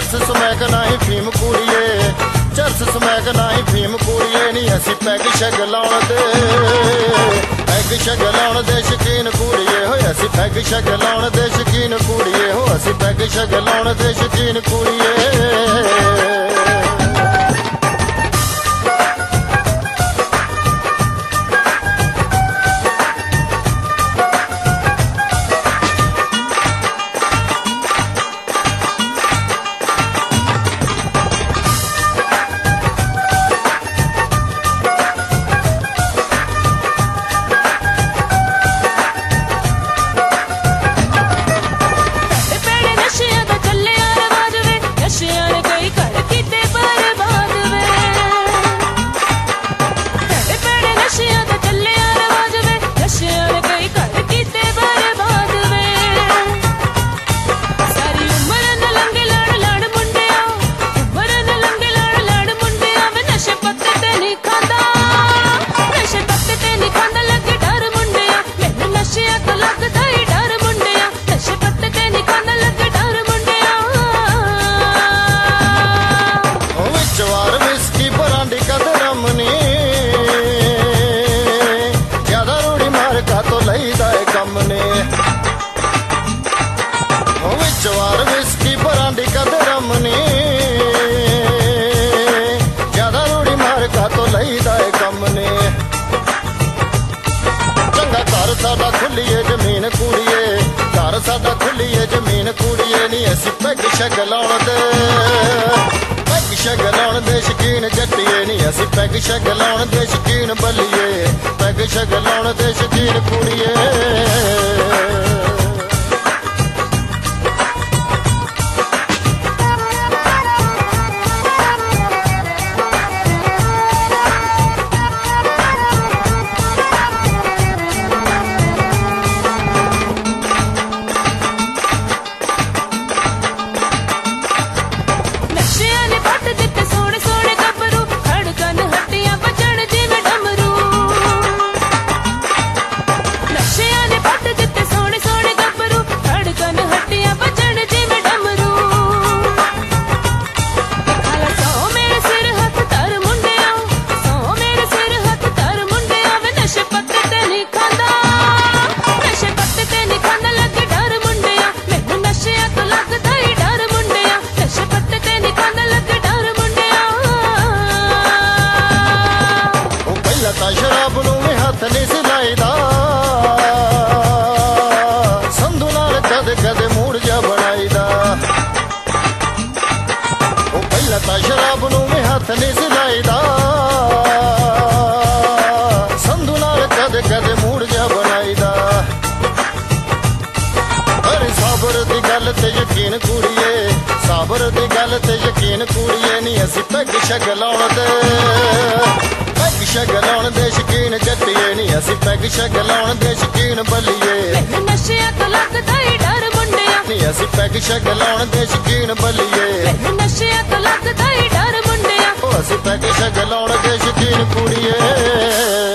चरस समैक नाही फीम कुड़िए, चरस समैक नाही फीम कुड़िए नी असी पैग शैग लाउण दे, पैग शैग लाउण दे शकीन कुड़िए हो, असी पैग शैग लाउण दे शकीन कुड़िए हो, असी पैग शैग लाउण दे शकीन कुड़िए। जवार विस्की बरांडी कद रमनी, ज्यादा रूड़ी मार का तो लईदा है कमने। चंगा घर साडा खुलीए जमीन कुड़िए, घर साडा खुलीए जमीन कुड़िए नी असी पैग शैग लाउण दे, पैग शैग लाउण दे शकीन जट्टिए नी असी पैग शैग लाउण दे शकीन बलिए, पैग शैग लाउण दे शकीन कुड़िए। शराब नूं भी हथ नहीं सिलाईदा, संधू नाल कदे कदे मूड जा बनाईदा। ओ पहला तां शराब नूं भी हथ नहीं सिलाईदा, संधू नाल कदे कदे मूड जा बनाईदा। अरे साबर दी गल ते यकीन कुड़िए, साबर दी गल ते यकीन कुड़िए नी असी पैग शैग लाउण दे, पैग शैग लाउण दे शकीन जट्टिए नी असी पैग शैग लाउण दे शकीन बलिए। नशिया तो लगदा ही डर मुंडिया नी असी पैग शैग लाउण दे शकीन बलिए, नशिया तो लगदा ही डर मुंडिया ओ असी पैग शैग लाउण दे शकीन कुड़िए।